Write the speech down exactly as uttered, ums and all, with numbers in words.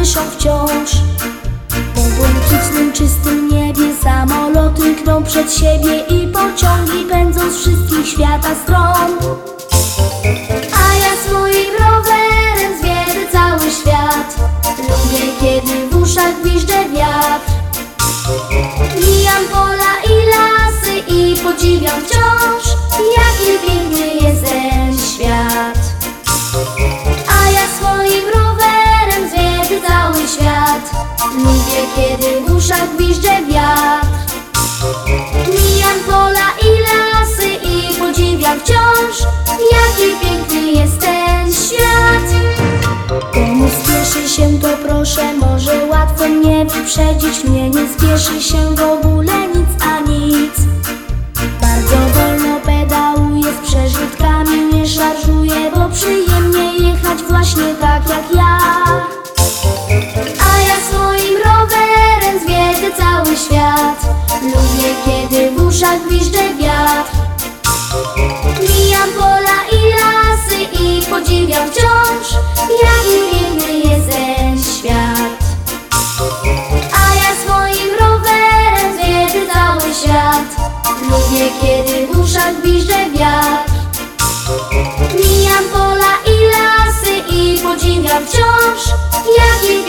słyszą wciąż. Po błękitnym, czystym niebie samoloty gną przed siebie i pociągi pędzą z wszystkich świata stron. A ja swoim rowerem zwiedzę cały świat. Lubię, kiedy w uszach gwizdże wiatr. Mijam pola i lasy i podziwiam wciąż, jaki piękny jest ten świat. A ja swoim rowerem zwiedzę cały świat. Lubię, kiedy w uszach gwizdże wiatr. Mijam pola i lasy i podziwiam wciąż, jaki piękny jest ten świat. Komu spieszy się, to proszę, może łatwo mnie wyprzedzić. Mnie nie spieszy się w ogóle nic a nic. Bardzo wolno pedałuję, z przerzutkami nie szarżuję, bo przyjemnie jechać właśnie tak jak ja. A ja swoim rowerem zwiedzę cały świat. Lubię, kiedy w uszach gwizdże wiatr. Mijam pola i lasy i podziwiam wciąż, jaki piękny jest ten świat. A ja swoim rowerem zwiedzę cały świat. Lubię, kiedy w uszach gwizdże wiatr. Mijam pola i lasy i podziwiam wciąż, jaki